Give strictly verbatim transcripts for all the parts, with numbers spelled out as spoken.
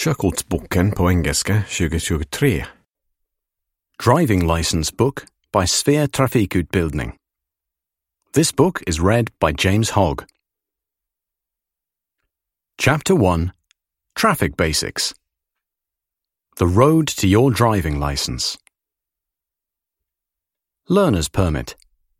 Körkortsboken på engelska tjugohundratjugotre. Driving License Book by Sphere Trafikutbildning. This book is read by James Hogg. Chapter one. Traffic Basics. The Road to Your Driving License. Learner's Permit.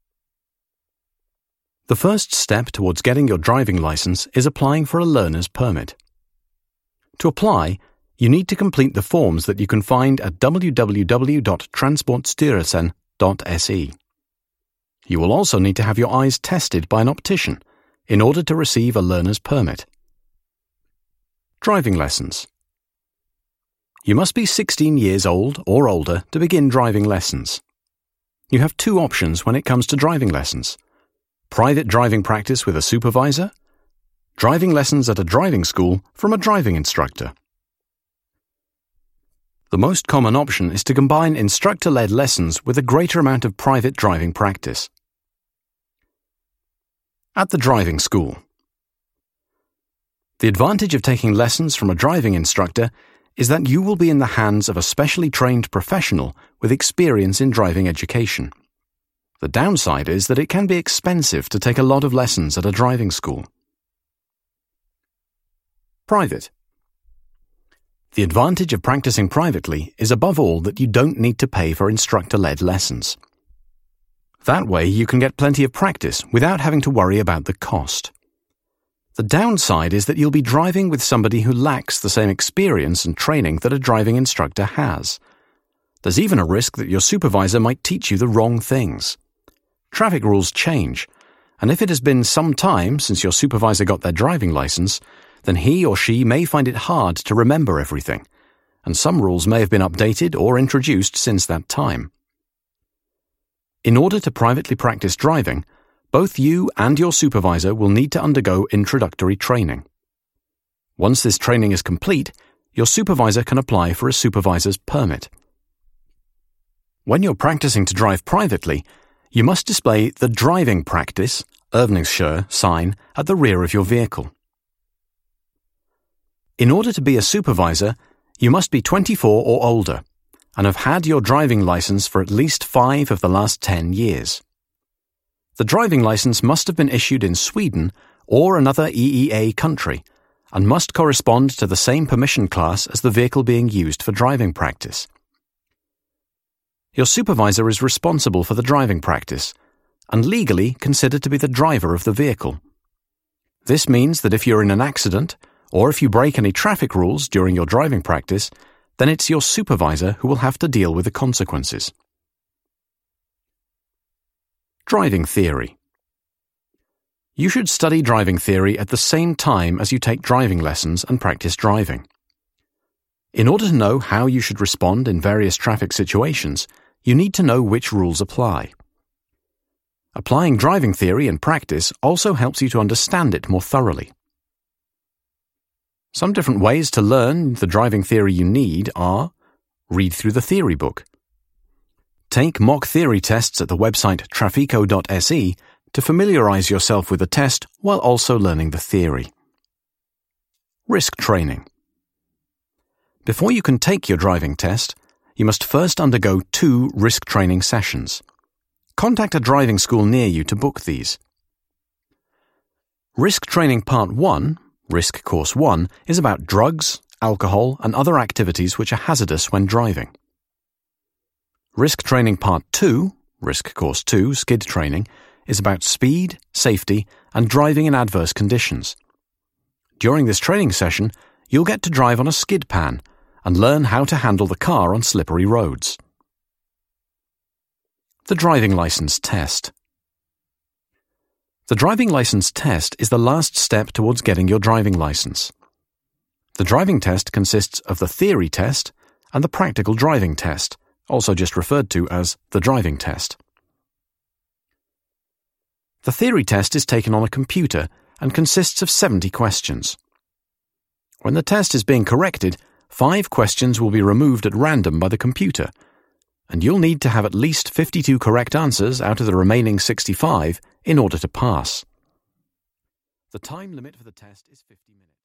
The first step towards getting your driving license is applying for a learner's permit. To apply, you need to complete the forms that you can find at w w w dot transportstyrelsen dot s e. You will also need to have your eyes tested by an optician in order to receive a learner's permit. Driving lessons. You must be sixteen years old or older to begin driving lessons. You have two options when it comes to driving lessons: private driving practice with a supervisor, driving lessons at a driving school from a driving instructor. The most common option is to combine instructor-led lessons with a greater amount of private driving practice. At the driving school. The advantage of taking lessons from a driving instructor is that you will be in the hands of a specially trained professional with experience in driving education. The downside is that it can be expensive to take a lot of lessons at a driving school. Private. The advantage of practicing privately is above all that you don't need to pay for instructor-led lessons. That way you can get plenty of practice without having to worry about the cost. The downside is that you'll be driving with somebody who lacks the same experience and training that a driving instructor has. There's even a risk that your supervisor might teach you the wrong things. Traffic rules change, and if it has been some time since your supervisor got their driving license, then he or she may find it hard to remember everything, and some rules may have been updated or introduced since that time. In order to privately practice driving, both you and your supervisor will need to undergo introductory training. Once this training is complete, your supervisor can apply for a supervisor's permit. When you're practicing to drive privately, you must display the driving practice (Övningskör) sign at the rear of your vehicle. In order to be a supervisor, you must be twenty-four or older and have had your driving license for at least five of the last ten years. The driving license must have been issued in Sweden or another E E A country and must correspond to the same permission class as the vehicle being used for driving practice. Your supervisor is responsible for the driving practice and legally considered to be the driver of the vehicle. This means that if you're in an accident or if you break any traffic rules during your driving practice, then it's your supervisor who will have to deal with the consequences. Driving theory. You should study driving theory at the same time as you take driving lessons and practice driving. In order to know how you should respond in various traffic situations, you need to know which rules apply. Applying driving theory in practice also helps you to understand it more thoroughly. Some different ways to learn the driving theory you need are: read through the theory book. Take mock theory tests at the website trafico dot s e to familiarize yourself with the test while also learning the theory. Risk training. Before you can take your driving test, you must first undergo two risk training sessions. Contact a driving school near you to book these. Risk Training Part one, Risk Course one, is about drugs, alcohol, and other activities which are hazardous when driving. Risk Training Part two, Risk Course two, Skid Training, is about speed, safety, and driving in adverse conditions. During this training session, you'll get to drive on a skid pan and learn how to handle the car on slippery roads. The Driving License Test. The driving license test is the last step towards getting your driving license. The driving test consists of the theory test and the practical driving test, also just referred to as the driving test. The theory test is taken on a computer and consists of seventy questions. When the test is being corrected, five questions will be removed at random by the computer, and you'll need to have at least fifty-two correct answers out of the remaining sixty-five in order to pass. The time limit for the test is fifty minutes.